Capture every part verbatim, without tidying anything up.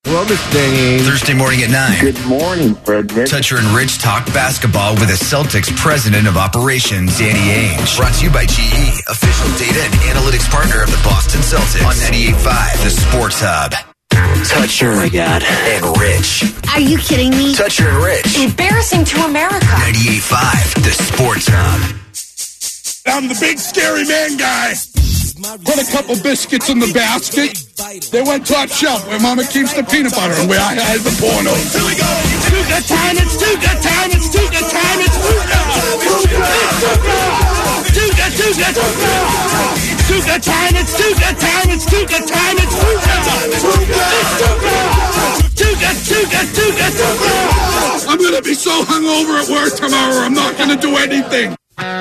Hello, Mister Dane. Thursday morning at nine. Good morning, Frederick. Toucher and Rich talk basketball with the Celtics president of operations, Danny Ainge. Brought to you by G E, official data and analytics partner of the Boston Celtics. On ninety-eight point five, the Sports Hub. Toucher, oh my God, and Rich. Are you kidding me? Toucher and Rich. Embarrassing to America. ninety-eight point five, the Sports Hub. I'm the big scary man guy. Put a couple biscuits in the basket. They went top shelf where Mama keeps the peanut butter and where I hide the pornos. Here we go. It's too good time. It's too good time. It's too good time. It's too good. Too good. Too good. Too good time. It's too good time. It's too good time. It's too good. It's too good. Too good. Too good. Too good. Too good. I'm gonna be so hungover at work tomorrow. I'm not gonna do anything.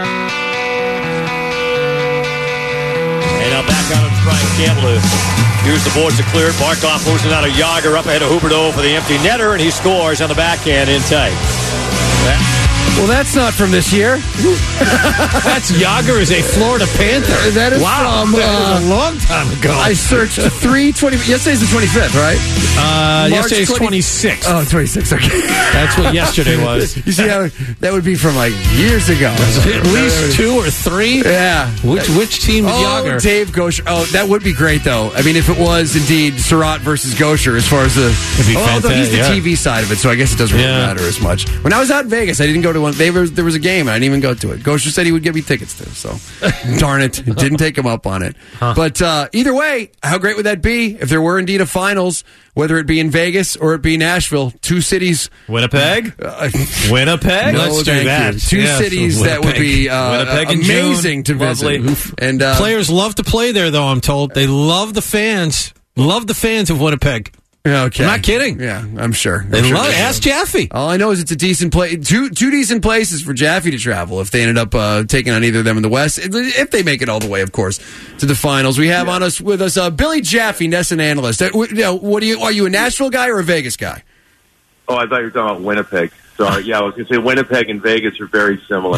Back out of Brian Campbell to use the boards to clear it. Barkov losing out of Yager up ahead of Huberdeau for the empty netter, and he scores on the backhand in tight. Well, that's not from this year. That's Yager is a Florida Panther. That is wow. from uh, that was a long time ago. I searched three twenty. Yesterday's the twenty-fifth, right? Uh, March yesterday's twenty twenty-sixth. Oh, twenty-sixth. Okay, that's what yesterday was. You see how that would be from like years ago. At least two or three. Yeah. Which which team did oh, Yager? Dave Gosher. Oh, that would be great though. I mean, if it was indeed Surratt versus Gosher, as far as the be oh, although he's the yeah. T V side of it, so I guess it doesn't really yeah. matter as much. When I was out in Vegas, I didn't go to one. They were, there was a game, and I didn't even go to it. Gosher said he would give me tickets to, so darn it, didn't take him up on it. Huh. But uh, either way, how great would that be if there were indeed a finals, whether it be in Vegas or it be Nashville, two cities. Winnipeg? Uh, Winnipeg? No, Let's do thank that. You. Two yes, cities Winnipeg. that would be uh, Winnipeg in amazing June. to visit. Lovely. And uh, players love to play there, though, I'm told. They love the fans. Love the fans of Winnipeg. Okay. I'm not kidding. Yeah, I'm sure. They I'm sure love they it. Ask Jaffe. All I know is it's a decent place. Two two decent places for Jaffe to travel if they ended up uh, taking on either of them in the West. If they make it all the way, of course, to the finals. We have yeah. on us with us uh, Billy Jaffe, Nesson analyst. Uh, you know, what are you? Are you a Nashville guy or a Vegas guy? Oh, I thought you were talking about Winnipeg. Sorry, yeah, I was going to say Winnipeg and Vegas are very similar.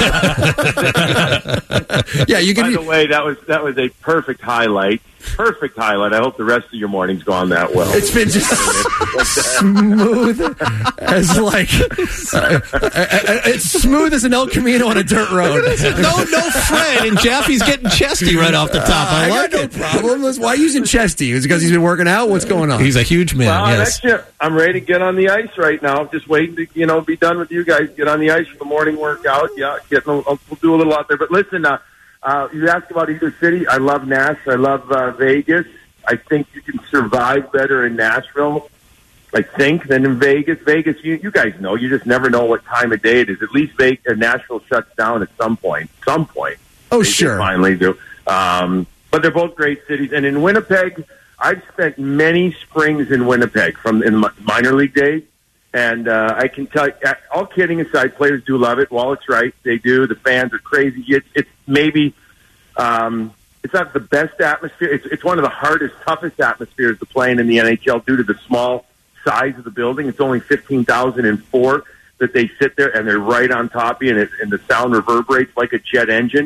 yeah, you can. By the way, that was that was a perfect highlight. Perfect highlight. I hope the rest of your morning's gone that well. It's been just smooth as like uh, uh, it's smooth as an El Camino on a dirt road. no, no, Fred and Jaffe's getting chesty right off the top. I, uh, I like got it. No problem. Why using chesty? Is it because he's been working out? What's going on? He's a huge man. Well, yes. Actually, I'm ready to get on the ice right now. Just waiting to you know be done with you guys. Get on the ice for the morning workout. Yeah, getting a, we'll do a little out there. But listen, uh, uh, you asked about either city. I love Nash. I love uh, Vegas. I think you can survive better in Nashville, I think, than in Vegas. Vegas, you, you guys know, you just never know what time of day it is. At least Vegas, uh, Nashville shuts down at some point. Some point. Oh, they sure. Finally do. Um, but they're both great cities. And in Winnipeg, I've spent many springs in Winnipeg from in my minor league days. And uh, I can tell you, all kidding aside, players do love it. Wallace right, they do. The fans are crazy. It's, it's maybe... Um, It's not the best atmosphere. It's, it's one of the hardest, toughest atmospheres to play in in the N H L due to the small size of the building. It's only fifteen thousand four that they sit there, and they're right on top of you, and, it, and the sound reverberates like a jet engine.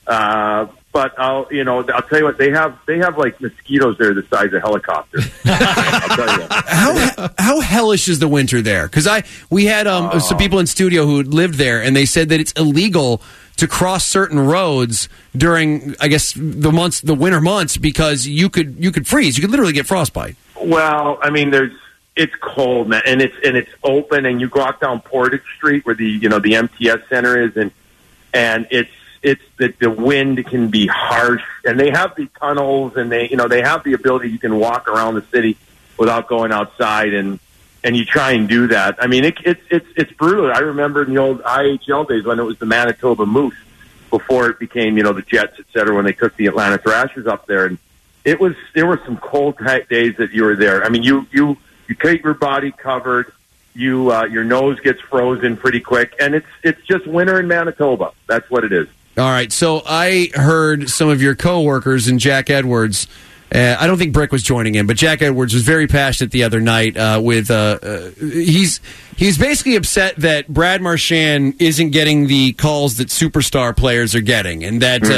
Uh, but I'll, you know, I'll tell you what, they have they have like mosquitoes there the size of helicopters. I'll tell you that. How how hellish is the winter there? Because I we had um, oh. some people in studio who lived there, and they said that it's illegal to cross certain roads during, I guess, the months, the winter months, because you could you could freeze. You could literally get frostbite. Well, I mean, there's it's cold, man, and it's and it's open, and you walk down Portage Street where the you know the M T S Center is, and and it's it's the the wind can be harsh, and they have the tunnels, and they you know they have the ability you can walk around the city without going outside, and. And you try and do that. I mean, it, it's it's it's brutal. I remember in the old I H L days when it was the Manitoba Moose, before it became you know the Jets, et cetera. When they took the Atlanta Thrashers up there, and it was there were some cold tight days that you were there. I mean, you you you keep your body covered, you uh, your nose gets frozen pretty quick, and it's it's just winter in Manitoba. That's what it is. All right. So I heard some of your coworkers and Jack Edwards. Uh, I don't think Brick was joining in, but Jack Edwards was very passionate the other night. Uh, with uh, uh, he's he's basically upset that Brad Marchand isn't getting the calls that superstar players are getting, and that mm-hmm. uh,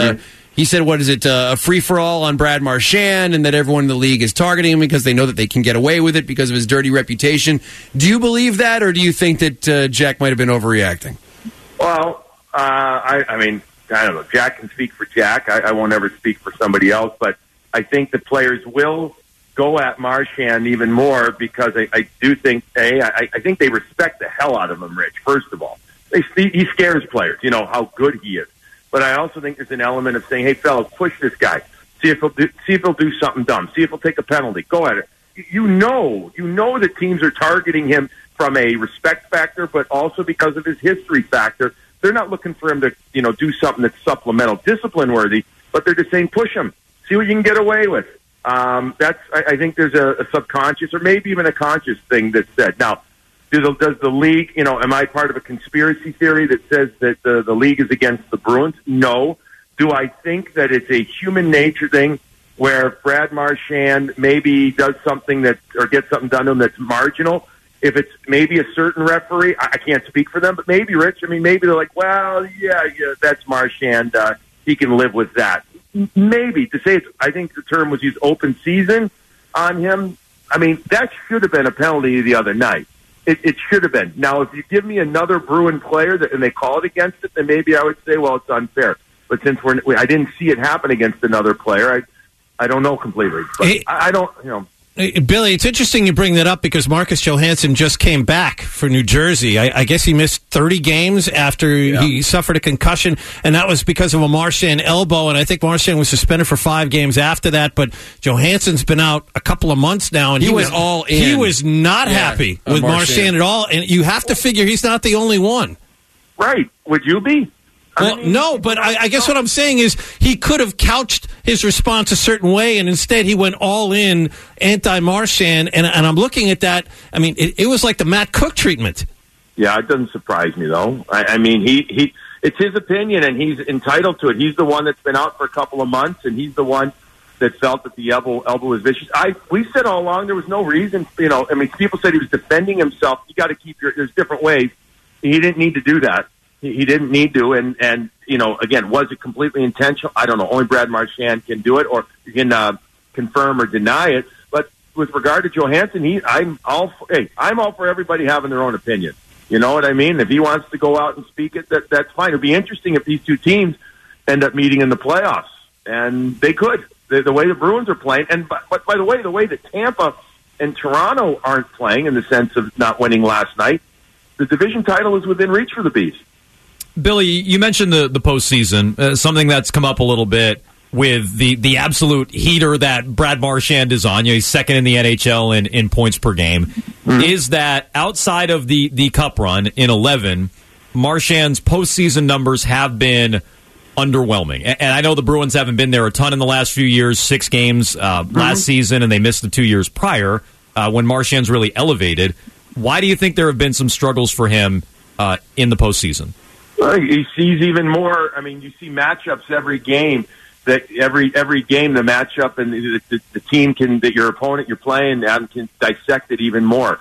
he said, what is it, uh, a free-for-all on Brad Marchand, and that everyone in the league is targeting him because they know that they can get away with it because of his dirty reputation. Do you believe that, or do you think that uh, Jack might have been overreacting? Well, uh, I, I mean, I don't know. Jack can speak for Jack. I, I won't ever speak for somebody else, but I think the players will go at Marchand even more because I, I do think, A, I, I think they respect the hell out of him, Rich, first of all. They, he scares players, you know, how good he is. But I also think there's an element of saying, hey, fellas, push this guy. See if he'll do, see if he'll do something dumb. See if he'll take a penalty. Go at it. You know, you know that teams are targeting him from a respect factor, but also because of his history factor. They're not looking for him to, you know, do something that's supplemental, discipline worthy, but they're just saying, push him. See what you can get away with. Um, that's, I, I think there's a, a subconscious or maybe even a conscious thing that's said. Now, do the, does the league, you know, am I part of a conspiracy theory that says that the, the league is against the Bruins? No. Do I think that it's a human nature thing where Brad Marchand maybe does something that, or gets something done to him that's marginal? If it's maybe a certain referee, I, I can't speak for them, but maybe, Rich, I mean, maybe they're like, well, yeah, yeah, that's Marchand. Uh, he can live with that. Maybe. To say it's, I think the term was used open season on him. I mean, that should have been a penalty the other night. It, it should have been. Now, if you give me another Bruin player that, and they call it against it, then maybe I would say, well, it's unfair. But since we're, I didn't see it happen against another player, I, I don't know completely. But hey, I, I don't, you know. Billy, it's interesting you bring that up because Marcus Johansson just came back for New Jersey. I, I guess he missed thirty games after yeah. he suffered a concussion, and that was because of a Marchand elbow, and I think Marchand was suspended for five games after that, but Johansson's been out a couple of months now, and he, he was all in. He was not yeah, happy with Marchand. Marchand at all, and you have to figure he's not the only one. Right. Would you be? Well, no, but I, I guess what I'm saying is he could have couched his response a certain way, and instead he went all in anti-Marchand, and, and I'm looking at that. I mean, it, it was like the Matt Cook treatment. Yeah, it doesn't surprise me, though. I, I mean, he, he it's his opinion, and he's entitled to it. He's the one that's been out for a couple of months, and he's the one that felt that the elbow, elbow was vicious. I We said all along there was no reason, you know, I mean, people said he was defending himself. You got to keep your, there's different ways. He didn't need to do that. He didn't need to, and, and you know, again, was it completely intentional? I don't know. Only Brad Marchand can do it, or you can uh, confirm or deny it. But with regard to Johansson, he, I'm all for, hey, I'm all for everybody having their own opinion. You know what I mean? If he wants to go out and speak it, that, that's fine. It'd be interesting if these two teams end up meeting in the playoffs, and they could. The, the way the Bruins are playing, and but, but by the way, the way that Tampa and Toronto aren't playing, in the sense of not winning last night, the division title is within reach for the Bees. Billy, you mentioned the, the postseason, uh, something that's come up a little bit with the, the absolute heater that Brad Marchand is on. You know, he's second in the N H L in, in points per game. Mm-hmm. Is that outside of the, the Cup run in eleven, Marchand's postseason numbers have been underwhelming. And, and I know the Bruins haven't been there a ton in the last few years, six games uh, mm-hmm. last season, and they missed the two years prior uh, when Marchand's really elevated. Why do you think there have been some struggles for him uh, in the postseason? Well, he sees even more. I mean, you see matchups every game. That every every game, the matchup and the, the, the team can that your opponent you're playing can dissect it even more.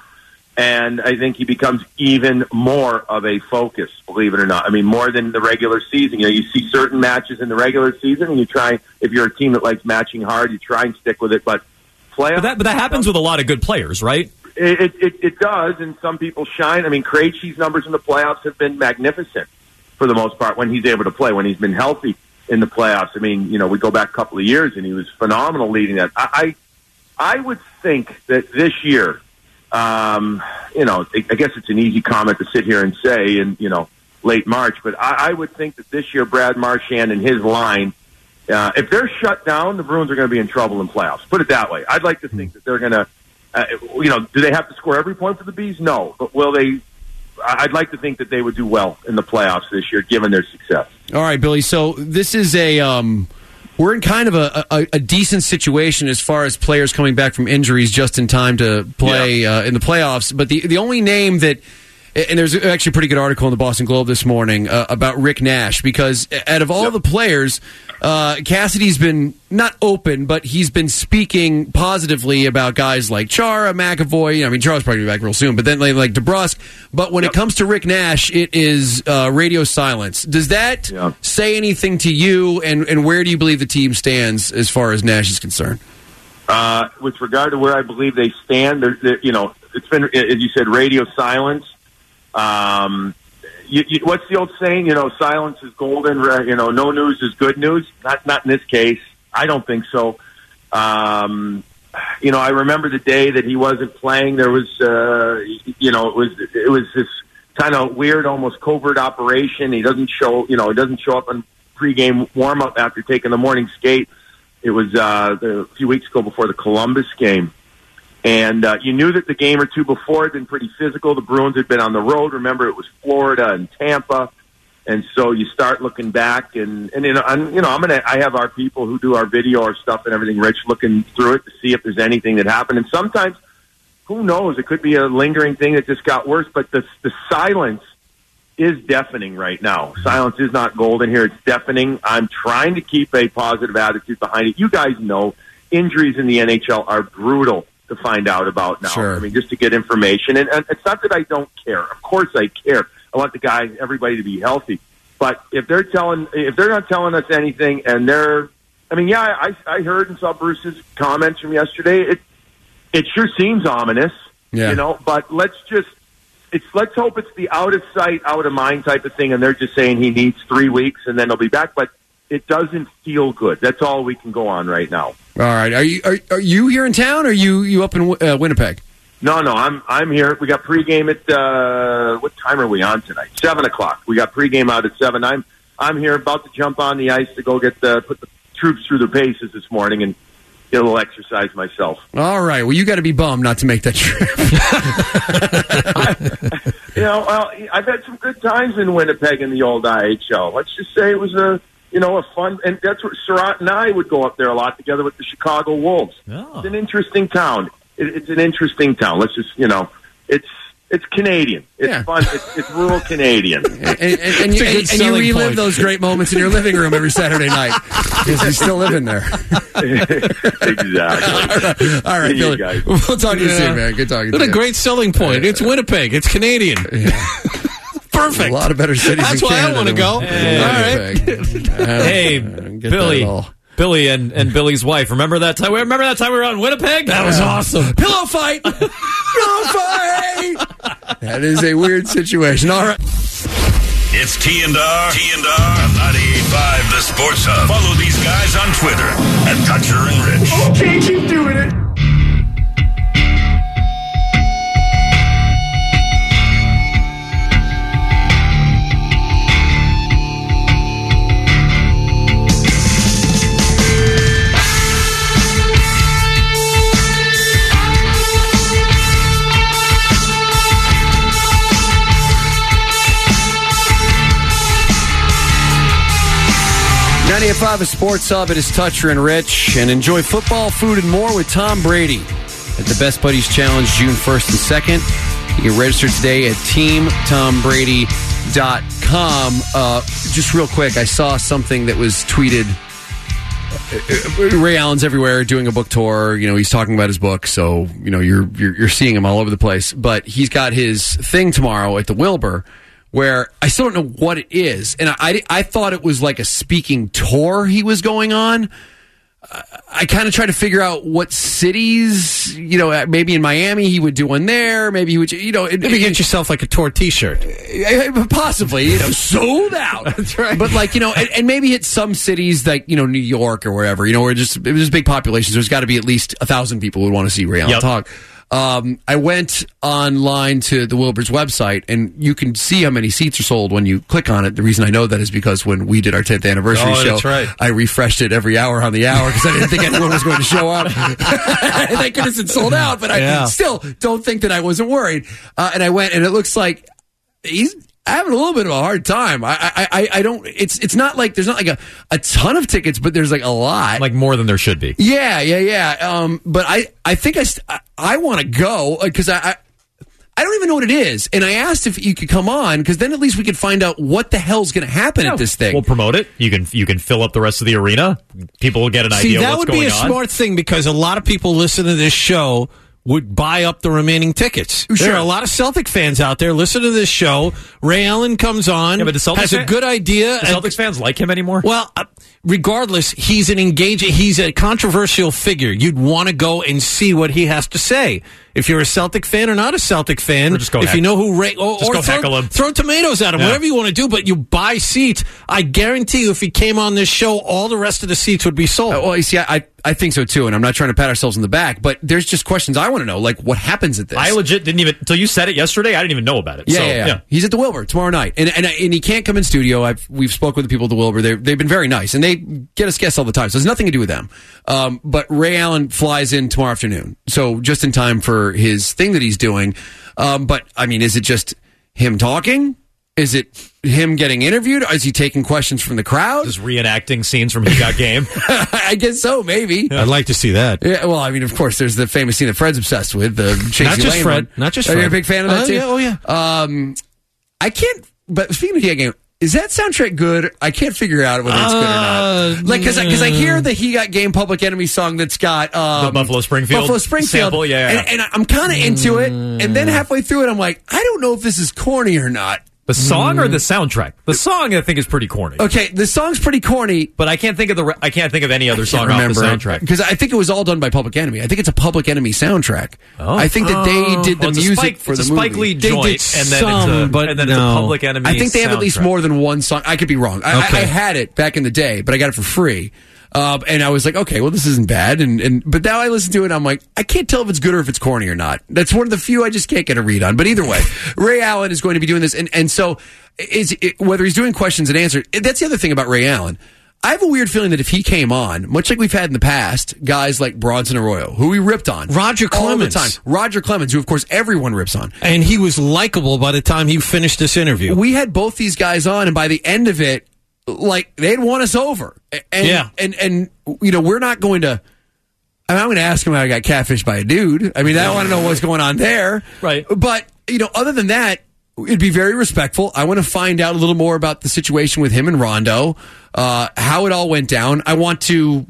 And I think he becomes even more of a focus, believe it or not. I mean, more than the regular season. You know, you see certain matches in the regular season, and you try. If you're a team that likes matching hard, you try and stick with it. But playoffs, but that but that happens with a lot of good players, right? It it, it does, and some people shine. I mean, Krejci's numbers in the playoffs have been magnificent. For the most part, when he's able to play, when he's been healthy in the playoffs. I mean, you know, we go back a couple of years, and he was phenomenal leading that. I, I, I would think that this year, um, you know, I guess it's an easy comment to sit here and say in, you know, late March, but I, I would think that this year, Brad Marchand and his line, uh, if they're shut down, the Bruins are going to be in trouble in playoffs. Put it that way. I'd like to think that they're going to, uh, you know, do they have to score every point for the Bees? No, but will they? I'd like to think that they would do well in the playoffs this year, given their success. All right, Billy. So this is a um, we're in kind of a, a, a decent situation as far as players coming back from injuries just in time to play yeah. uh, in the playoffs. But the the only name that and there's actually a pretty good article in the Boston Globe this morning uh, about Rick Nash, because out of all yep. the players, uh, Cassidy's been not open, but he's been speaking positively about guys like Chara, McAvoy. I mean, Chara's probably back real soon, but then like, like DeBrusque. But when yep. it comes to Rick Nash, it is uh, radio silence. Does that yep. say anything to you, and, and where do you believe the team stands as far as Nash is concerned? Uh, with regard to where I believe they stand, they're, they're, you know, it's been, as you said, radio silence. Um, you, you, what's the old saying? You know, silence is golden. You know, no news is good news. Not, not in this case. I don't think so. Um, you know, I remember the day that he wasn't playing. There was, uh, you know, it was it was this kind of weird, almost covert operation. He doesn't show, you know, he doesn't show up on pregame warm up after taking the morning skate. It was uh, a few weeks ago before the Columbus game. And uh, you knew that the game or two before had been pretty physical. The Bruins had been on the road. Remember, it was Florida and Tampa. And so you start looking back. And, and you know, I'm, you know, I'm gonna, I have our people who do our video, our stuff and everything, Rich, looking through it to see if there's anything that happened. And sometimes, who knows, it could be a lingering thing that just got worse. But the, the silence is deafening right now. Silence is not golden here. It's deafening. I'm trying to keep a positive attitude behind it. You guys know injuries in the N H L are brutal to find out about now. Sure. I mean, just to get information. And, and it's not that I don't care. Of course I care. I want the guys, everybody to be healthy. But if they're telling, if they're not telling us anything, and they're, I mean, yeah, I, I heard and saw Bruce's comments from yesterday. It, it sure seems ominous, yeah. you know, but let's just, it's, let's hope it's the out of sight, out of mind type of thing. And they're just saying he needs three weeks and then he'll be back. But it doesn't feel good. That's all we can go on right now. All right. Are you are, are you here in town, or are you you up in uh, Winnipeg? No, no. I'm I'm here. We got pregame at uh, what time are we on tonight? Seven o'clock. We got pregame out at seven. I'm I'm here, about to jump on the ice to go get the put the troops through their paces this morning and get a little exercise myself. All right. Well, you got to be bummed not to make that trip. I, you know, well, I've had some good times in Winnipeg in the old I H L. Let's just say it was a. You know, a fun, and that's where Surratt and I would go up there a lot together with the Chicago Wolves. Oh. It's an interesting town. It, it's an interesting town. Let's just, you know, it's it's Canadian. It's yeah. fun. It's, it's rural Canadian. and, and, and, and, you, and, and you relive point. those great moments in your living room every Saturday night because you still live in there. Exactly. All right, All right Billy. Guys. We'll talk to you yeah. soon, man. Good talking what to you. What a great selling point. It's Winnipeg. It's Canadian. Yeah. Perfect. A lot of better cities. That's in why Canada I want to go. Hey. All right. Hey, Billy. Billy and, and Billy's wife. Remember that time? Remember that time we were out in Winnipeg? That was awesome. Pillow fight. Pillow fight. That is a weird situation. All right. It's T and R. T and R on ninety-eight point five, the Sports Hub. Follow these guys on Twitter at Dutcher and Rich. Okay, keep doing it. ninety-eight point five, a Sports Hub. It is Toucher and Rich. And enjoy football, food, and more with Tom Brady at the Best Buddies Challenge June first and second. You can register today at team tom brady dot com. Uh, just real quick, I saw something that was tweeted. Ray Allen's everywhere doing a book tour. You know, he's talking about his book, so, you know, you're, you're, you're seeing him all over the place. But he's got his thing tomorrow at the Wilbur, where I still don't know what it is. And I, I thought it was like a speaking tour he was going on. I, I kind of tried to figure out what cities, you know, maybe in Miami he would do one there. Maybe he would, you know. Maybe it, get yourself like a tour t-shirt. Possibly, you know, sold out. That's right. But like, you know, and, and maybe hit some cities like, you know, New York or wherever, you know, where just, it was big populations. There's got to be at least a thousand people who would want to see Ray Allen yep. talk. Um, I went online to the Wilbur's website, and you can see how many seats are sold when you click on it. The reason I know that is because when we did our tenth anniversary oh, show, that's right. I refreshed it every hour on the hour because I didn't think anyone was going to show up. Thank goodness it's sold out, but I yeah. still don't think that I wasn't worried. Uh, and I went, and it looks like he's having a little bit of a hard time. I, I, I, I don't. It's, it's not like there's not like a, a ton of tickets, but there's like a lot, like more than there should be. Yeah, yeah, yeah. Um, but I, I think I, st- I, I want to go because I, I, I don't even know what it is. And I asked if you could come on, because then at least we could find out what the hell's going to happen Yeah, at this thing. We'll promote it. You can you can fill up the rest of the arena. People will get an See, idea that what's would going be a on. smart thing because a lot of people listen to this show would buy up the remaining tickets. Sure. There are a lot of Celtic fans out there. Listen to this show. Ray Allen comes on, Yeah, but the Celtics has a fan- good idea. Do Celtics fans like him anymore? Well, uh, regardless, he's an engaging, he's a controversial figure. You'd want to go and see what he has to say. If you're a Celtic fan or not a Celtic fan, Or just go if heck- you know who Ray, or, Just or go throw, heckle him. throw tomatoes at him, Yeah. whatever you want to do, but you buy seats. I guarantee you, if he came on this show, all the rest of the seats would be sold. Uh, well, you see, I, I think so too, and I'm not trying to pat ourselves in the back, but there's just questions I want to know, like what happens at this. I legit didn't even until you said it yesterday. I didn't even know about it. Yeah, so, yeah, yeah, He's at the Wilbur tomorrow night, and and and he can't come in studio. I've we've spoke with the people at the Wilbur. They they've been very nice, and they get us guests all the time. So it's nothing to do with them. Um, but Ray Allen flies in tomorrow afternoon, so just in time for his thing that he's doing. Um, but I mean, is it just him talking? Is it him getting interviewed? Is he taking questions from the crowd? Just reenacting scenes from He Got Game. I guess so, maybe. I'd like to see that. Yeah, well, I mean, of course, there's the famous scene that Fred's obsessed with, the Chasey Not just Lane Fred. one. Not just Are you a Fred. big fan of that Uh, too? yeah, oh, yeah. Um, I can't. But speaking of He Got Game, is that soundtrack good? I can't figure out whether it's good or Uh, not. Like, because because I, hear the He Got Game Public Enemy song that's got um, The Buffalo Springfield Buffalo Springfield sample, yeah, yeah. and, and I'm kind of into it. And then halfway through it, I'm like, I don't know if this is corny or not. The song or the soundtrack? The song I think is pretty corny. Okay, the song's pretty corny. But I can't think of the re- I can't think of any other song off the soundtrack. because I think it was all done by Public Enemy. I think it's a Public Enemy soundtrack. Oh. I think that they did the Well, it's a music Spike- for it's the a Spike movie. Lee They joint, did and then some, it's a, but and then it's no. a Public Enemy. I think they have at least soundtrack. more than one song. I could be wrong. I, Okay. I, I had it back in the day, but I got it for free. Uh, and I was like, okay, well, this isn't bad. And, and but now I listen to it, and I'm like, I can't tell if it's good or if it's corny or not. That's one of the few I just can't get a read on. But either way, Ray Allen is going to be doing this, and and so is it, whether he's doing questions and answers. That's the other thing about Ray Allen. I have a weird feeling that if he came on, much like we've had in the past, guys like Bronson Arroyo, who we ripped on, Roger all the Clemens. time, Roger Clemens, who of course everyone rips on. And he was likable by the time he finished this interview. We had both these guys on, and by the end of it, like they'd won us over. And, Yeah. and and you know we're not going to. I mean, I'm going to ask him how I got catfished by a dude. I mean, I want to know what's going on there. Right. But you know, other than that, it'd be very respectful. I want to find out a little more about the situation with him and Rondo, uh, how it all went down. I want to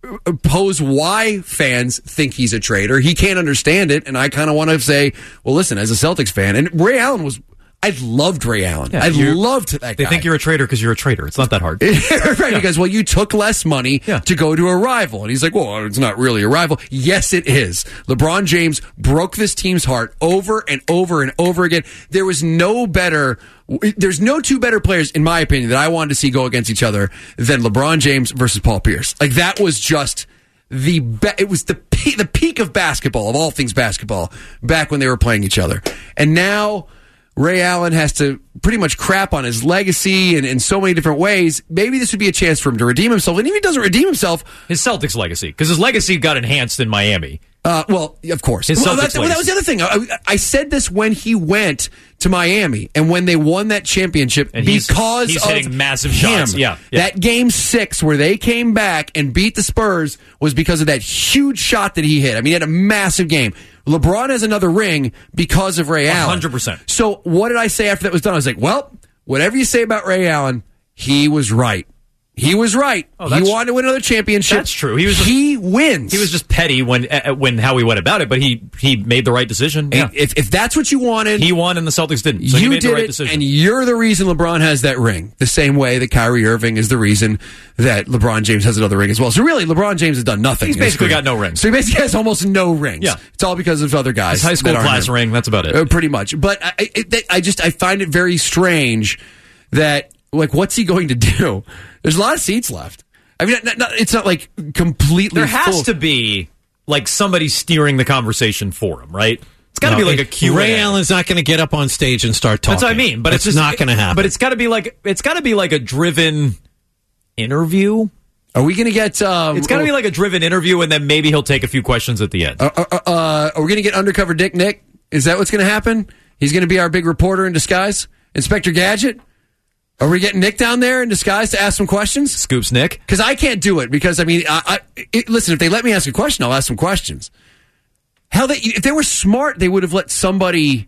pose why fans think he's a traitor. He can't understand it, and I kind of want to say, well, listen, as a Celtics fan, and Ray Allen was. I loved Ray Allen. Yeah, I you're- loved that guy. They think you're a traitor because you're a traitor. It's not that hard. right, because, well, you took less money Yeah. to go to a rival. And he's like, well, it's not really a rival. Yes, it is. LeBron James broke this team's heart over and over and over again. There was no better, there's no two better players, in my opinion, that I wanted to see go against each other than LeBron James versus Paul Pierce. Like, that was just the, be- it was the, pe- the peak of basketball, of all things basketball, back when they were playing each other. And now, Ray Allen has to pretty much crap on his legacy and in so many different ways. Maybe this would be a chance for him to redeem himself. And even if he doesn't redeem himself, His Celtics legacy, because his legacy got enhanced in Miami. uh, well, of course. His Well, Celtics that, well, that was the other thing. I, I said this when he went to Miami and when they won that championship And he's- because he's of hitting massive him. shots. Yeah, yeah. That game six where they came back and beat the Spurs was because of that huge shot that he hit. I mean, he had a massive game. LeBron has another ring because of Ray Allen. one hundred percent. So what did I say after that was done? I was like, well, whatever you say about Ray Allen, he was right. He was right. Oh, he that's- wanted to win another championship. That's true. He was just- he wins. He was just petty when uh, when how he went about it, but he he made the right decision. Yeah. And if, if that's what you wanted, He won and the Celtics didn't. So he you made did the right it, decision. and you're the reason LeBron has that ring. The same way that Kyrie Irving is the reason that LeBron James has another ring as well. So really, LeBron James has done nothing. He's in his basically career. got no rings. So he basically has almost no rings. Yeah. It's all because of other guys. His high school that aren't class him. ring, that's about it. Uh, pretty much. But I, I, I just I find it very strange that like what's he going to do? There's a lot of seats left. I mean, not, not, it's not like completely. There has full. to be like somebody steering the conversation for him, right? It's got to No, be like a it- Q and A. Ray Allen's not going to get up on stage and start talking. That's what I mean. But it's, it's, just, not going to happen. But it's got to be like it's got to be like a driven interview. Are we going to get? Um, It's got to be like a driven interview, and then maybe he'll take a few questions at the end. Uh, uh, uh, are we going to get undercover Dick Nick? Is that what's going to happen? He's going to be our big reporter in disguise, Inspector Gadget. Are we getting Nick down there in disguise to ask some questions? Scoops Nick. Because I can't do it. Because I mean, I, I it, listen. If they let me ask a question, I'll ask some questions. Hell, they, if they were smart, they would have let somebody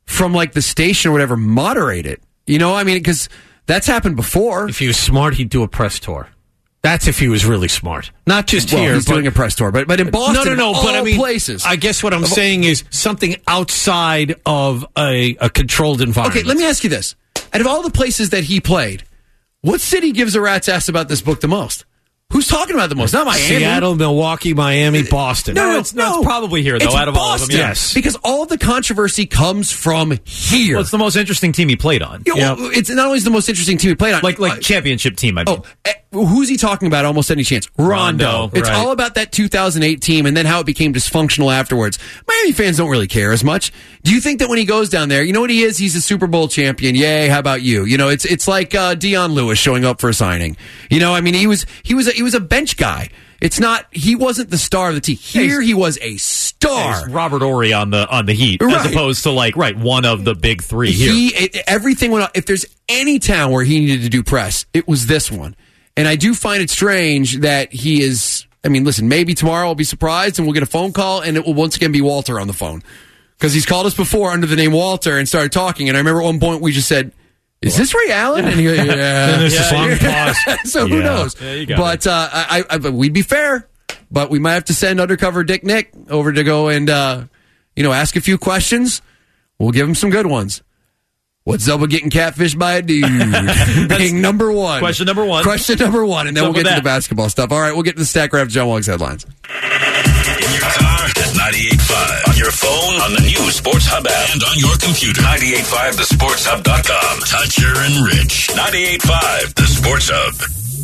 from like the station or whatever moderate it. You know, I mean, because that's happened before. If he was smart, he'd do a press tour. That's if he was really smart. Not just well, here. He's but, doing a press tour, but but in Boston, no, no, no. all But I mean, places. I guess what I'm saying is something outside of a, a controlled environment. Okay, let me ask you this: out of all the places that he played, what city gives a rat's ass about this book the most? Who's talking about it the most? Not Miami. Seattle, Milwaukee, Miami, Boston. No, no, no, it's, no, it's probably here, though, it's out of Boston, all of them. Yes. Because all the controversy comes from here. Well, it's the most interesting team he played on. You know, It's not only the most interesting team he played on. Like, like uh, championship team, I mean. Oh, eh, who's he talking about? Almost any chance? Rondo. Rondo, It's right. all about that two thousand eight team and then how it became dysfunctional afterwards. Miami fans don't really care as much. Do you think that when he goes down there, you know what he is? He's a Super Bowl champion. Yay! How about you? You know, it's it's like uh, Deion Lewis showing up for a signing. You know, I mean, he was he was a, he was a bench guy. It's not. He wasn't the star of the team. Here, he was a star. He's Robert Horry on the on the Heat, Right. as opposed to like right one of the big three here. He it, everything went on. If there's any town where he needed to do press, it was this one. And I do find it strange that he is. I mean, listen, maybe tomorrow I'll be surprised and we'll get a phone call and it will once again be Walter on the phone because he's called us before under the name Walter and started talking. And I remember at one point we just said, "Is this Ray Allen?" And he goes, "Yeah." Then there's this long pause. So who Yeah. knows? Yeah, you got but uh, I, I, but we'd be fair. But we might have to send undercover Dick Nick over to go and uh, you know ask a few questions. We'll give him some good ones. What's up with getting catfished by a dude? Being number one. Question number one. Question number one, and then What's we'll up get to with the that? basketball stuff. All right, we'll get to the Stack Ref John Woggs headlines. In your car at ninety-eight point five. On your phone, on the new Sports Hub app, and on your computer. ninety-eight point five the sports hub dot com. Toucher and Rich. ninety-eight point five The Sports Hub.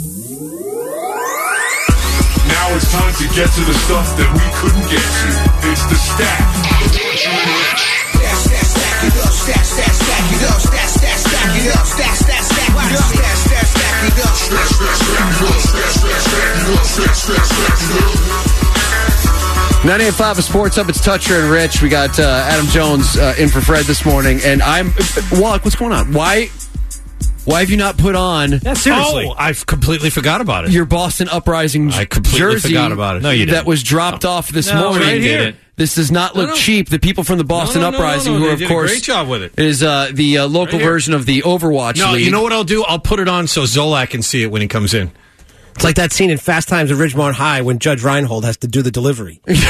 Now it's time to get to the stuff that we couldn't get to. It's the Stack. Toucher and Rich. Stack it up, stack, stack, stack it up, stack, stack, stack it up, stack, stack, stack it up, stack, stack, stack it up, stack, stack, stack it up, stack, stack, stack it up, stack, stack, stack it up. ninety-eight point five of Sports Up. It's Toucher and Rich. We got uh, Adam Jones uh, in for Fred this morning, and I'm Wallach. What's going on? Why? Why have you not put on? Yeah, seriously. Oh, I've completely forgot about it. Your Boston Uprising I completely jersey forgot about it. No, you that didn't. was dropped off this No, morning. right here. This does not look No, no. cheap. The people from the Boston No, no, no, Uprising, no, no. who They are, of did a course, great job with it. is uh, the uh, local Right here. version of the Overwatch No, League. you know what I'll do? I'll put it on so Zolak can see it when he comes in. It's like that scene in Fast Times at Ridgemont High when Judge Reinhold has to do the delivery. Says,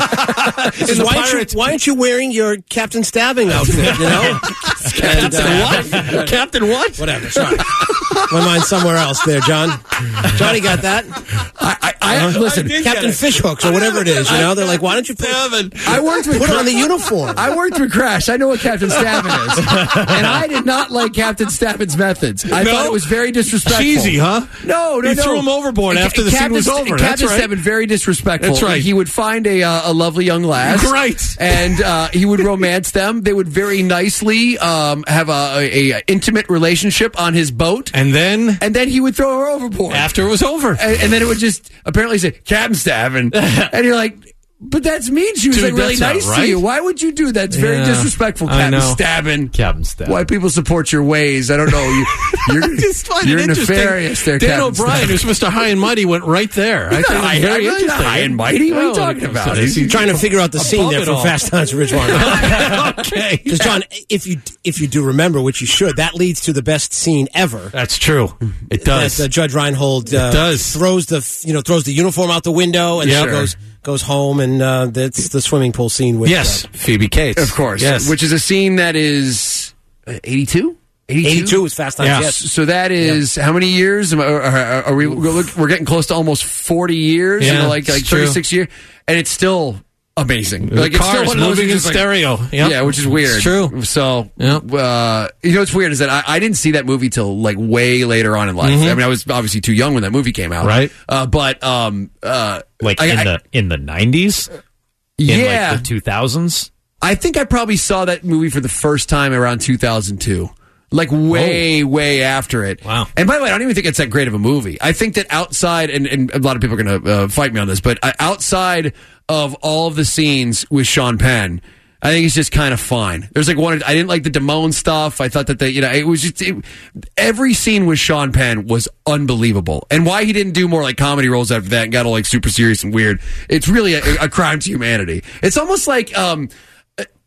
the why, aren't you, Pirates- why aren't you wearing your Captain Stabbing outfit, you know? And, uh, what? Captain what? Whatever, sorry. My mind's somewhere else there, John. Johnny got that. I, I, I listen. Captain Fishhooks or whatever it is, you know? They're like, why don't you put, I worked with put on the uniform? I worked with Crash. I know what Captain Stabbin is, and I did not like Captain Stabbin's methods. I No? thought it was very disrespectful. Cheesy, huh? No, no, You no. threw him overboard after the scene Captain, was over. Captain That's right. Stabbin very disrespectful. That's right. He would find a uh, a lovely young lass, Right. and uh, he would romance them. They would very nicely um, have a, a, a intimate relationship on his boat, And then, and then he would throw her overboard. after it was over. and, and then it would just apparently say Captain Stabbin, and you're like, but that's mean. She was Dude, like really that's not nice to right. you. Why would you do that? It's very Yeah, disrespectful, I Captain know. Stabbin. Captain Stabbin. Why people support your ways? I don't know. You, you're Just find you're it interesting. nefarious there, Dan Captain O'Brien, Stabbin. who's Mister High and Mighty, went right there. I He's think not it was high- very he's not interesting. high and mighty. What are you Well, talking when it comes about? to this, He's- Trying to figure out the scene Above there it from all. Fast Times at Ridgemont High. Okay. Because, John, if you if you do remember, which you should, that leads to the best scene ever. That's true. It does. That uh, Judge Reinhold uh, It does. throws the f- you know throws the uniform out the window and Yeah. then goes goes home, and uh, that's the swimming pool scene with Yes, uh, Phoebe Cates. Of course. Yes. Which is a scene that is uh, eighty-two? eighty-two is Fast Times. Yeah. Yes. So that is how many years? Are, are, are we? We're getting close to almost forty years. Yeah, you know, like like it's true. thirty-six years, and it's still amazing. The like it's car still is one of those moving in things like- stereo. Yep. Yeah, which is weird. It's true. So, Yep. uh, you know what's weird is that I, I didn't see that movie till like way later on in life. Mhm. I mean, I was obviously too young when that movie came out, Right. Uh, but um, uh, Like I- in I- the in the nineties, in yeah, like the two thousands. I think I probably saw that movie for the first time around two thousand two. Like way, way after it. Wow. And by the way, I don't even think it's that great of a movie. I think that outside, and, and a lot of people are going to uh, fight me on this, but uh, outside of all of the scenes with Sean Penn, I think it's just kind of fine. There's like one, I didn't like the Damone stuff. I thought that the, you know, it was just, it, every scene with Sean Penn was unbelievable. And why he didn't do more like comedy roles after that and got all like super serious and weird, it's really a, a crime to humanity. It's almost like, um,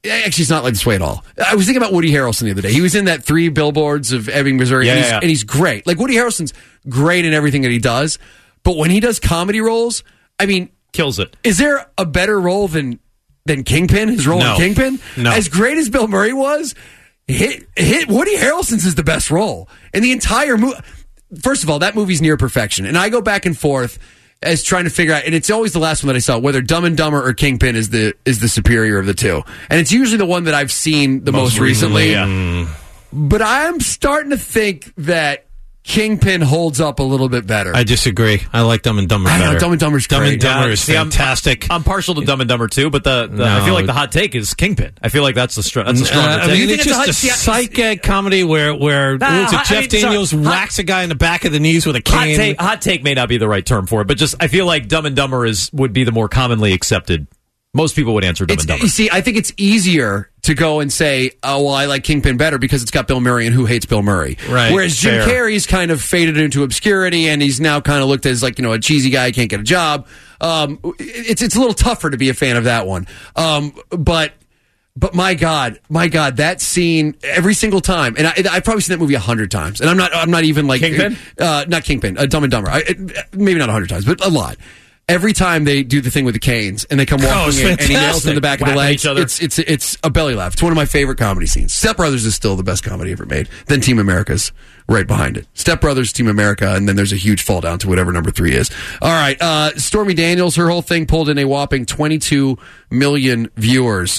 Actually, it's not like this way at all. I was thinking about Woody Harrelson the other day. He was in that Three Billboards of Ebbing, Missouri, Yeah, and, he's, yeah. and he's great. Like, Woody Harrelson's great in everything that he does, but when he does comedy roles, I mean... Kills it. Is there a better role than than Kingpin, his role No. in Kingpin? No. As great as Bill Murray was, hit, hit, Woody Harrelson's is the best role. And the entire movie... First of all, that movie's near perfection. And I go back and forth as trying to figure out, and it's always the last one that I saw, whether Dumb and Dumber or Kingpin is the is the superior of the two. And it's usually the one that I've seen the most, Most recently. recently, yeah. But I'm starting to think that Kingpin holds up a little bit better. I disagree. I like Dumb and Dumber I know, better. Dumb and Dumber's Dumb great. and Dumber Yeah, is see, I'm- fantastic. I'm partial to Dumb and Dumber too, but the, the I No. feel like the hot take is Kingpin. I feel like that's the str- that's a Uh, stronger I take. mean, it's it's a just hot- a see, I- sight gag comedy where where Nah, what was it, hot- I Jeff mean, sorry, Daniels hot- whacks a guy in the back of the knees with a hot cane. take, hot take may not be the right term for it, but just I feel like Dumb and Dumber is would be the more commonly accepted. Most people would answer Dumb It's, and Dumber. you see, I think it's easier to go and say, oh, well, I like Kingpin better because it's got Bill Murray, and who hates Bill Murray? Right. Whereas Jim Fair. Carrey's kind of faded into obscurity, and he's now kind of looked as like, you know, a cheesy guy, can't get a job. Um, it's, it's a little tougher to be a fan of that one. Um, but... But my God, my God, that scene every single time, and I, I've probably seen that movie a hundred times, and I'm not, I'm not even like Kingpin? uh, not Kingpin, uh, Dumb and Dumber, I, it, maybe not a hundred times, but a lot. Every time they do the thing with the canes and they come walking it's in and he nails them in the back of the Whapping legs, each other. it's it's it's a belly laugh. It's one of my favorite comedy scenes. Step Brothers is still the best comedy ever made. Then Team America's right behind it. Step Brothers, Team America, and then there's a huge fall down to whatever number three is. All right, uh, Stormy Daniels, her whole thing pulled in a whopping twenty-two million viewers.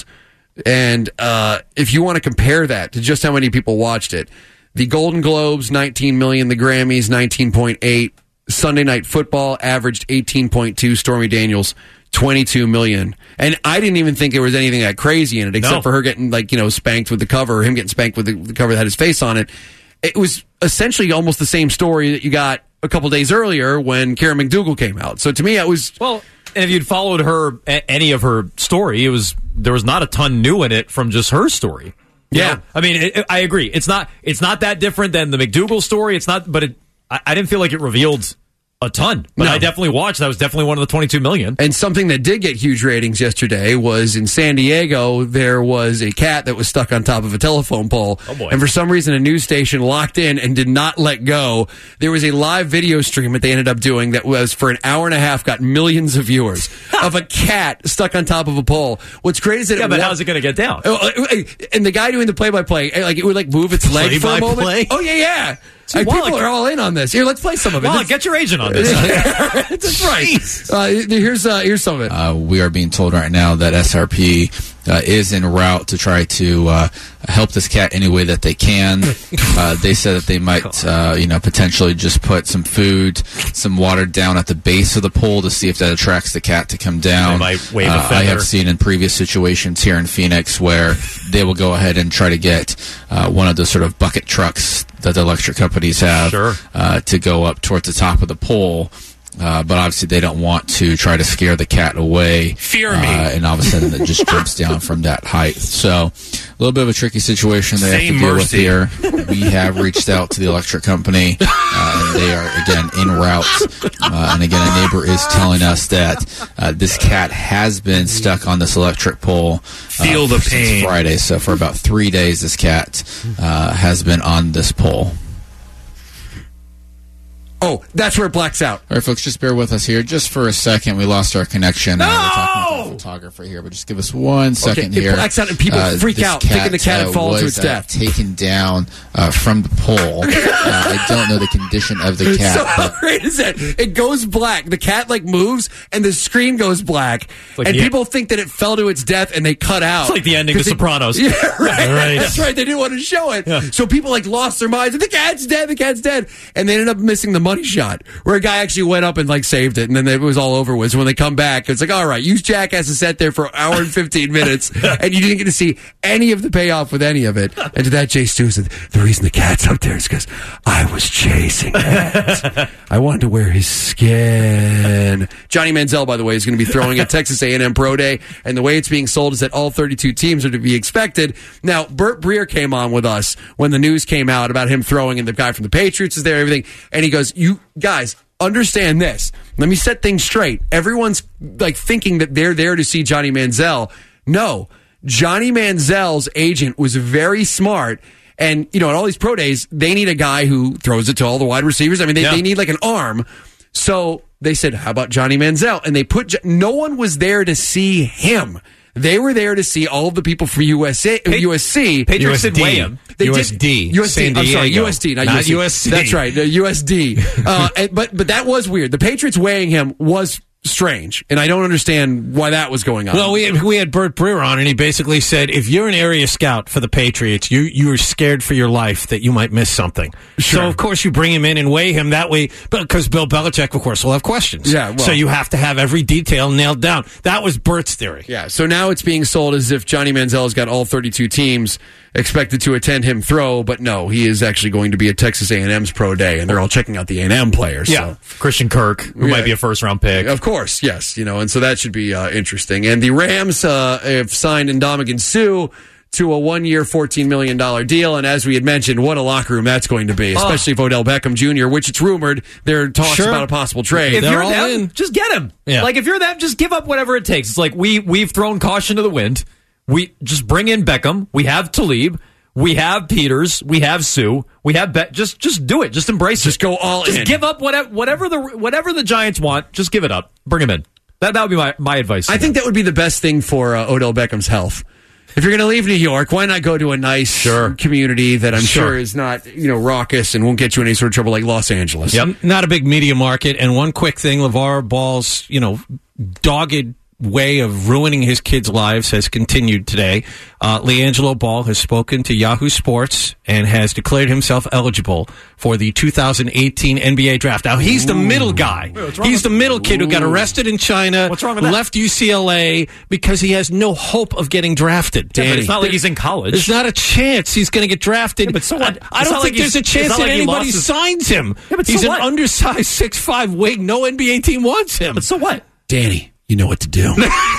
And uh, if you want to compare that to just how many people watched it, the Golden Globes, nineteen million, the Grammys, nineteen point eight, Sunday Night Football averaged eighteen point two, Stormy Daniels, twenty-two million. And I didn't even think there was anything that crazy in it, except No. for her getting, like, you know, spanked with the cover, or him getting spanked with the, the cover that had his face on it. It was essentially almost the same story that you got a couple days earlier when Karen McDougal came out. So to me, it was... Well, and if you'd followed her a- any of her story, it was there was not a ton new in it from just her story. You Yeah. know? I mean, it, it- I agree. It's not it's not that different than the McDougal story. It's not, but it, I, I didn't feel like it revealed a ton. But No. I definitely watched. That was definitely one of the twenty-two million. And something that did get huge ratings yesterday was in San Diego, there was a cat that was stuck on top of a telephone pole. Oh, boy. And for some reason, a news station locked in and did not let go. There was a live video stream that they ended up doing that was for an hour and a half, got millions of viewers of a cat stuck on top of a pole. What's great is that Yeah, it but wa- how's it going to get down? Oh, uh, and the guy doing the play-by-play, like it would like move its leg for a moment. Play-by-play? Oh yeah, yeah. See, Like, Wallach- people are all in on this. Here, let's play some of it. Well, This- get your agent on this. That's right. Uh, here's uh, here's some of it. Uh, we are being told right now that S R P uh, is en route to try to uh, help this cat any way that they can. Uh, they said that they might, uh, you know, potentially just put some food, some water down at the base of the pole to see if that attracts the cat to come down. They might wave a Uh, I feather. have seen in previous situations here in Phoenix where they will go ahead and try to get uh, one of those sort of bucket trucks that the electric companies have Sure. uh, to go up towards the top of the pole. Uh, but obviously they don't want to try to scare the cat away. Fear me. Uh, and all of a sudden it just jumps down from that height. So a little bit of a tricky situation they Say have to deal mercy. with here. We have reached out to the electric company, uh, and they are, again, en route. Uh, and again, a neighbor is telling us that uh, this cat has been stuck on this electric pole uh, Feel the since pain. Friday. So for about three days, this cat uh, has been on this pole. Oh, that's where it blacks out. All right, folks, just bear with us here just for a second. We lost our connection. No! Uh, we're talking with the photographer here, but just give us one second it here. blacks out and people freak this out, thinking the cat had fallen to was, its death. Uh, taken down uh, from the pole. uh, I don't know the condition of the cat. So how but great is that? It goes black. The cat like moves, and the screen goes black, like and the- people think that it fell to its death, and they cut out. It's like the ending to 'Cause they- Sopranos. Yeah, right. Right. That's right. They didn't want to show it, so people like lost their minds. The cat's dead. The cat's dead, and they ended up missing the money shot where a guy actually went up and like saved it, and then it was all over with. So when they come back, it's like, all right, you jackasses sat there for an hour and fifteen minutes, and you didn't get to see any of the payoff with any of it. And to that, Jay Stu said, the reason the cat's up there is because I was chasing it. I wanted to wear his skin. Johnny Manziel, by the way, is going to be throwing at Texas A and M Pro Day, and the way it's being sold is that all thirty-two teams are to be expected. Now, Burt Breer came on with us when the news came out about him throwing, and the guy from the Patriots is there, everything, and he goes, you guys, understand this. Let me set things straight. Everyone's like thinking that they're there to see Johnny Manziel. No. Johnny Manziel's agent was very smart. And, you know, at all these pro days, they need a guy who throws it to all the wide receivers. I mean, they, Yeah. they need like an arm. So they said, how about Johnny Manziel? And they put, no one was there to see him. They were there to see all of the people for U S A, U S C. Patriots did weigh him. They U S D. Did, U S D. San I'm sorry, Diego. U S D, not, Not U S C. U S C. That's right, the U S D. uh, and, but but that was weird. The Patriots weighing him was strange, and I don't understand why that was going on. Well, we had, we had Bert Brewer on, and he basically said, if you're an area scout for the Patriots, you you are scared for your life that you might miss something. Sure. So, of course, you bring him in and weigh him that way, because Bill Belichick, of course, will have questions. Yeah, well- so you have to have every detail nailed down. That was Bert's theory. Yeah, so now it's being sold as if Johnny Manziel's got all thirty-two teams expected to attend him throw, but no, he is actually going to be at Texas A and M's pro day, and they're all checking out the A and M players. Yeah, so. Christian Kirk, who Yeah. might be a first round pick. Of course, yes, you know, and so that should be uh, interesting. And the Rams uh, have signed Ndamukong Suh to a one-year, fourteen million dollars deal, and as we had mentioned, what a locker room that's going to be, especially if Odell Beckham Junior, which it's rumored there are talks Sure. about a possible trade. If They're you're all them, in. just get him. Yeah. Like if you're them, just give up whatever it takes. It's like we we've thrown caution to the wind. We just bring in Beckham. We have Talib. We have Peters. We have Sue. We have Be- just just do it. Just embrace Just it. go all just in. give up whatever whatever the whatever the Giants want. Just give it up. Bring him in. That that would be my, my advice. to I them. think that would be the best thing for uh, Odell Beckham's health. If you're going to leave New York, why not go to a nice Sure. community that I'm sure. Sure. is not, you know, raucous and won't get you in any sort of trouble like Los Angeles? Yep. Not a big media market. And one quick thing, LeVar Ball's, you know, dogged way of ruining his kids' lives has continued today. Uh, LiAngelo Ball has spoken to Yahoo Sports and has declared himself eligible for the two thousand eighteen N B A draft. Now, he's the middle guy. He's the middle kid who got arrested in China, What's wrong with that? left U C L A because he has no hope of getting drafted. Yeah, but Danny. it's not like he's in college. There's not a chance he's going to get drafted. Yeah, but so what? I, I It's don't not think like there's a he's- chance it's not that like he anybody lost his- signs him. Yeah, but he's so an what? undersized six five wing. No N B A team wants him. But so what? Danny, you know what to do.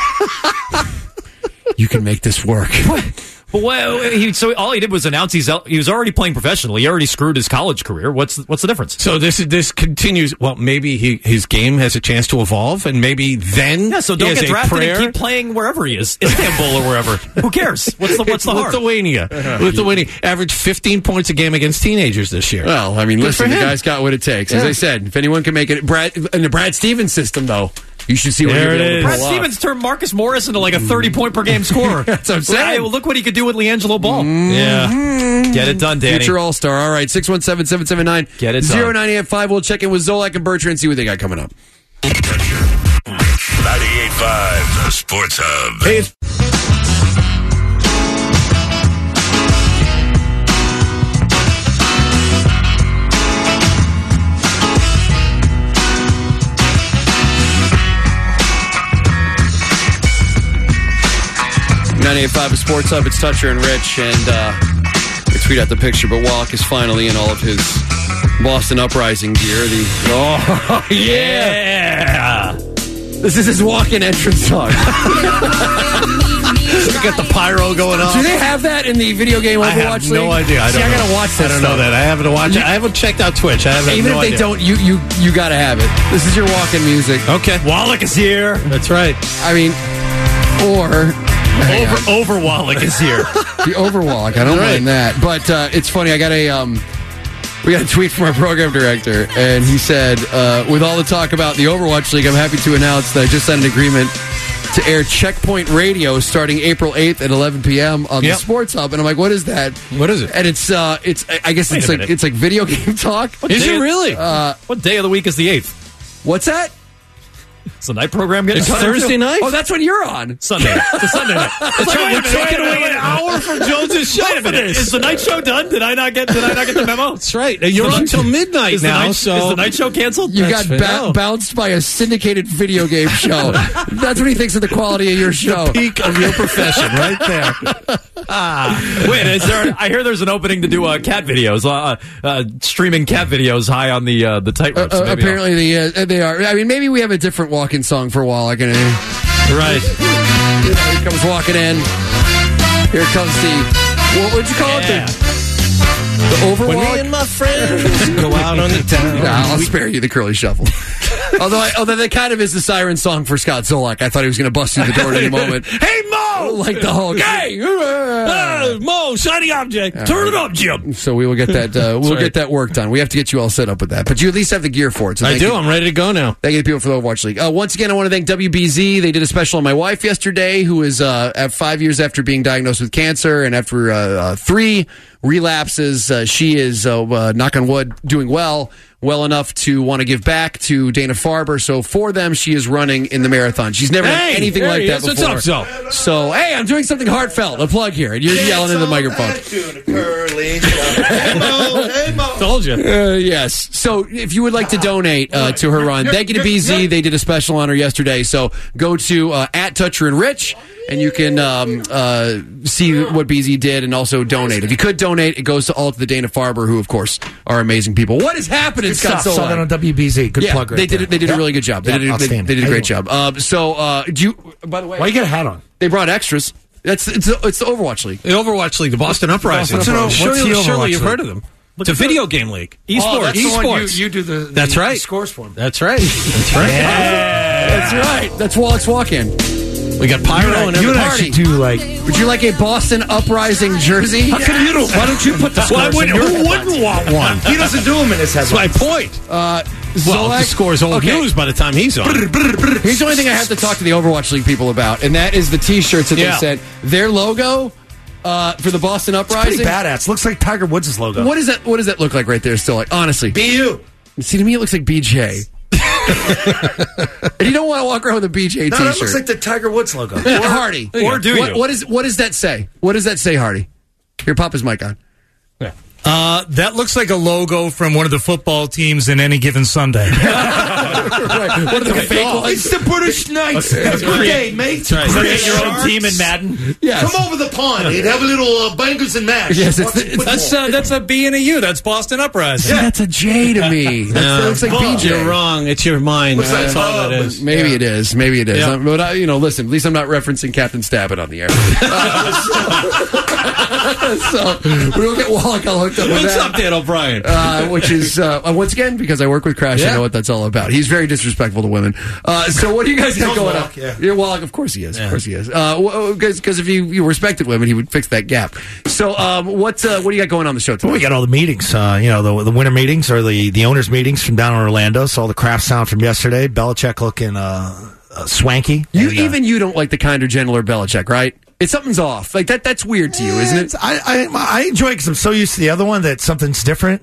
You can make this work. But what, he, so all he did was announce he's el- he was already playing professionally. He already screwed his college career. What's what's the difference? So this is this continues. Well, maybe he, his game has a chance to evolve, and maybe then Yeah, so he don't has get a drafted prayer. and keep playing wherever he is, Istanbul or wherever. Who cares? What's the what's the harm? Lithuania. Lithuania averaged fifteen points a game against teenagers this year. Well, I mean, Good listen, for the him. guy's got what it takes. As Yeah. I said, if anyone can make it, Brad in the Brad Stevens system, though, you should see what There he'll be it able to is. pull Brad off. Stevens turned Marcus Morris into like a thirty point per game scorer. That's what I'm saying. Hey, well, look what he could do with LiAngelo Ball. Yeah. Get it done, Danny. Future All Star. All right, six one seven, seven seven nine, Get it zero done. nine eight five. We'll check in with Zolak and Bertrand and see what they got coming up. ninety-eight point five, the Sports Hub. Hey, it's ninety-eight point five, a Sports Hub. It's Toucher and Rich, and uh, we tweet out the picture, but Wallach is finally in all of his Boston Uprising gear. The oh yeah, this is his walk-in entrance song. We got the pyro going on. Do they have that in the video game Overwatch I have League? no idea. I See, don't I know. gotta watch that. I don't know stuff. that. I haven't watched it. I haven't checked out Twitch. I haven't. Even no if they idea. don't, you you you gotta have it. This is your walk-in music. Okay. Wallach is here. That's right. I mean, or hang on. Over, over Wallach is here. the Overwalk. I don't Right. mind that. But uh, it's funny. I got a um, we got a tweet from our program director, and he said, uh, "With all the talk about the Overwatch League, I'm happy to announce that I just signed an agreement to air Checkpoint Radio starting April eighth at eleven p.m. on Yep. the Sports Hub." And I'm like, "What is that?" What is it? And it's uh, it's I guess Wait it's a like minute. it's like video game talk. Is day it is- really? Uh, What day of the week is the eighth? what's that? Is the night program getting It's cut Thursday into? night? Oh, that's when you're on. Sunday. It's a Sunday night. It's like, right, wait a we're minute, taking wait a away minute, an hour from Jones's show Wait a for minute. this. Is the night show done? Did I not get? Did I not get the memo? That's right. You're Is the on night- till midnight is the now. night- so is the night show canceled? You That's got fair. ba- bounced by a syndicated video game show. That's what he thinks of the quality of your show. peak of your profession, right there. Wait, is there? I hear there's an opening to do uh, cat videos, uh, uh, streaming cat videos high on the uh, the tight Uh, ropes. uh, Maybe I'll- apparently, they, uh, they are. I mean, maybe we have a different walk-in song for a while. Like, uh, Right. here comes walking in. Here comes the. What would you call Yeah. it? The The Overwalk. When me and my friends go out on the town. Yeah, I'll spare you the curly shuffle. although, I, although that kind of is the siren song for Scott Zolak. I thought he was going to bust through the door at any moment. Hey, Mo! Like the Hulk. Hey! Uh, Mo, shiny object. All Turn right. it up, Jim. So we will get that. Uh, we'll right. get that work done. We have to get you all set up with that, but you at least have the gear for it. So I thank do. you. I'm ready to go now. Thank you to people for the Overwatch League. Uh, once again, I want to thank W B Z. They did a special on my wife yesterday, who is uh, at five years after being diagnosed with cancer, and after uh, uh, three relapses, uh, she is, uh, uh, knock on wood, doing well. Well enough to want to give back to Dana Farber. So for them, she is running in the marathon. She's never Hey, done anything there like he that is. What's before. up, so? So, hey, I'm doing something heartfelt. A plug here, and you're yelling into the microphone. Hey, Mo. Hey, Mo. Told you. Uh, yes. So if you would like to donate uh, to her run, thank you to B Z. They did a special on her yesterday. So go to uh, at Toucher and Rich, and you can um, uh, see what B Z did and also donate. If you could donate, it goes to all to the Dana Farber, who, of course, are amazing people. What is happening, Scott Saw that Solak? on W B Z. Good yeah, plug right they did there. it. They did Yep. a really good job. They Yep, did. They, outstanding. they did a How great you job. Um, so, uh, do you? By the way, Why you got a hat on? They brought extras. That's it's the, it's the Overwatch League. The Overwatch League, the Boston Uprising. What's an O- what's surely, the Overwatch surely you've League? heard of them. It's a video game league. Oh, Esports. that's the one Esports. you, you do the, That's the right. scores for them. That's right. That's right. That's right. That's Wallach's walk-in. We got Pyro and You and I party. should do like. Would you like a Boston Uprising jersey? How come you don't? Why don't you put the Why scores? would, in your who headlines? wouldn't want one? He doesn't do them in his That's my headlines. point. Uh, Well, Zolak- the score's old okay. news by the time he's on. Here's the only thing I have to talk to the Overwatch League people about, and that is the T-shirts that Yeah. they sent. Their logo uh, for the Boston Pretty Uprising. badass. Looks like Tiger Woods' logo. What is that? What does that look like right there? Still, like honestly, B U. see to me it looks like B J. And you don't want to walk around with a B J No, T-shirt. that looks like the Tiger Woods logo. Or Hardy. Or do what, you? What, is, what does that say? What does that say, Hardy? Here, pop his mic on. Uh, that looks like a logo from one of the football teams in any given Sunday. Right. What are the fake ones? It's the British Knights. That's Good great. day, mate. Is that British your own Sharks. team in Madden? Yes. Come over the pond. You'd have a little uh, bangers and mash. Yes, it's Watch the- some it's- That's football. uh, that's a B and a U. That's Boston Uprising. See, that's a J to me. That's, that looks like Oh, B J. You're wrong. It's your mind. Looks like That's all Bob. that is. Maybe it is. Maybe it is. Yeah. Um, but I, you know, listen. At least I'm not referencing Captain Stabbit on the air. Uh, so, so we'll get Wallach all hooked up with What's that. up, Dan O'Brien? Uh, which is uh, once again because I work with Crash. I Yeah. know what that's all about. He's very disrespectful to women. Uh, so what do you guys have Knows going Wallach, on? yeah. Yeah, Wallach, of course he is. Of course he is. Because because if you, you respected women, he would fix that gap. So um, what uh, what do you got going on the show today? Well, we got all the meetings. Uh, you know, the the winter meetings or the the owners' meetings from down in Orlando. Saw the craft sound from yesterday. Belichick looking uh, uh, swanky. You And, uh, even you don't like the kinder, gentler Belichick, right? It's something's off. Like that. That's weird to you, isn't it? It's- I, I I enjoy it because I'm so used to the other one that something's different.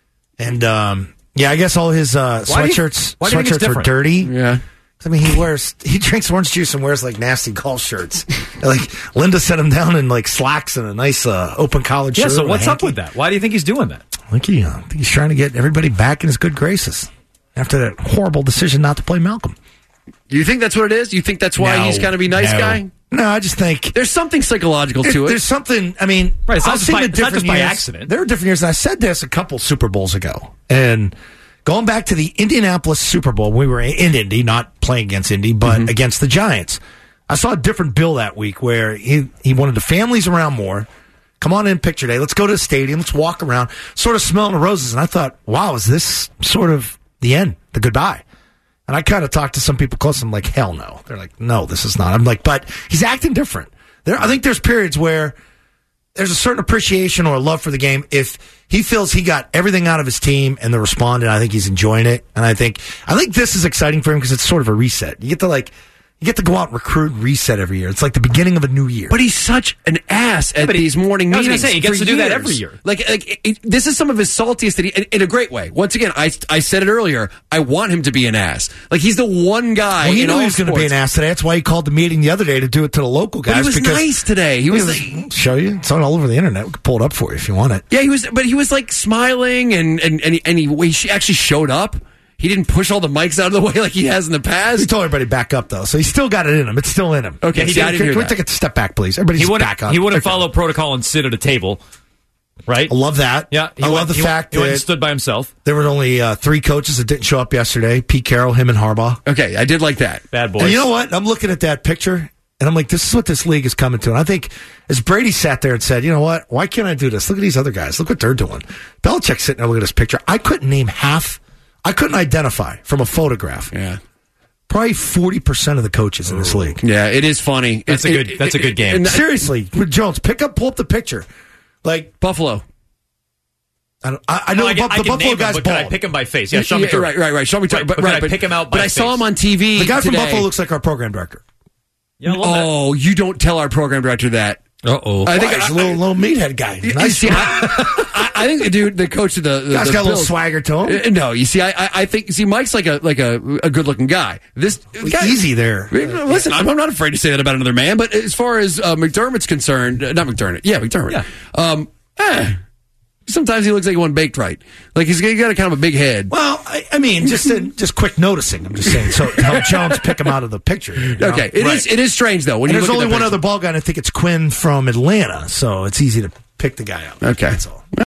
And um, yeah, I guess all his uh, Why do you- sweatshirts why do you think it's sweatshirts were different? dirty. Yeah. I mean, he wears he drinks orange juice and wears like nasty golf shirts. Like Linda set him down in like slacks and a nice uh, open collared Yeah, shirt. so and a what's up hanky. with that? Why do you think he's doing that? I think, he, uh, I think he's trying to get everybody back in his good graces after that horrible decision not to play Malcolm. You think that's what it is? You think that's why No, he's kind of be nice no. guy? No, I just think There's something psychological There- to it. There's something. I mean, Right, it's not I've just seen by- the it's not different just by years. accident. There are different years, and I said this a couple Super Bowls ago. And going back to the Indianapolis Super Bowl, we were in Indy, not playing against Indy, but Mm-hmm. against the Giants. I saw a different bill that week where he he wanted the families around more. Come on in, picture day. Let's go to the stadium. Let's walk around, sort of smelling the roses. And I thought, wow, is this sort of the end, the goodbye? And I kind of talked to some people close. I'm like, hell no. They're like, no, this is not. I'm like, but he's acting different. There, I think there's periods where there's a certain appreciation or a love for the game. If he feels he got everything out of his team and they're responding, I think he's enjoying it. And I think, I think this is exciting for him because it's sort of a reset. You get to like, you get to go out and recruit and reset every year. It's like the beginning of a new year. But he's such an ass at but he- these morning I was meetings. gonna say, he gets for to do that years. every year. Like, like it, it- this is some of his saltiest that he, in, in a great way. Once again, I, I said it earlier. I want him to be an ass. Like he's the one guy. Well, he in knew all he was going to be sports. an ass today. That's why he called the meeting the other day to do it to the local guys. But he was because nice today. He was, He like, was- show you. It's on all over the internet. We can pull it up for you if you want it. yeah, he was, but he was like smiling and and and he, and he, he actually showed up. He didn't push all the mics out of the way like he has in the past. He told everybody back up though, so he's still got it in him. It's still in him. Okay, Yeah, he see, I did. didn't Can, hear can we that. take a step back, please? Everybody's He wouldn't, back up. he wouldn't Okay. follow protocol and sit at a table, right? I love that. Yeah, he I went- love the he fact went, he went and that stood by himself. there were only uh, three coaches that didn't show up yesterday: Pete Carroll, him, and Harbaugh. Okay, I did like that. Bad boys. And you know what? I'm looking at that picture, And I'm like, this is what this league is coming to. And I think as Brady sat there and said, you know what? Why can't I do this? Look at these other guys. Look what they're doing. Belichick's sitting there looking at this picture. I couldn't name half. I couldn't identify from a photograph. Yeah. Probably forty percent of the coaches in this league. Yeah, it is funny. That's it, a good. It, that's it, a good game. It, Seriously, Jones, pick up, pull up the picture. Like Buffalo. I, don't, I, I know well, I the, can, the I can Buffalo name guy's him, but bald. can I pick him by face? Yeah, Sean yeah, McDermott. Right, right, right. Sean McDermott. Right, but, but, right, can I but, pick him out by but I face? saw him on T V. The guy from today. Buffalo looks like our program director. Yeah, oh, you don't tell our program director that. Uh oh. I think Why? He's I, a little little meathead guy. You Nice. see, I, I, I think the dude, the coach of the, the Guy's the got a little Bills- swagger to him. Uh, No, you see, I, I, I think see, Mike's like a like a, a good looking guy. This guy, Easy there. Listen, I'm, I'm not afraid to say that about another man, but as far as uh, McDermott's concerned, uh, not McDermott, yeah, McDermott. Yeah. Um, eh, sometimes he looks like he wasn't baked right. Like he's got a kind of a big head. Well, I, I mean, just in, just quick noticing. I'm just saying. So help Jones pick him out of the picture. You know? Okay, it Right. is it is strange though. When And you there's look at only that one picture. other ball guy, and I think it's Quinn from Atlanta. So it's easy to pick the guy out. Okay. That's all.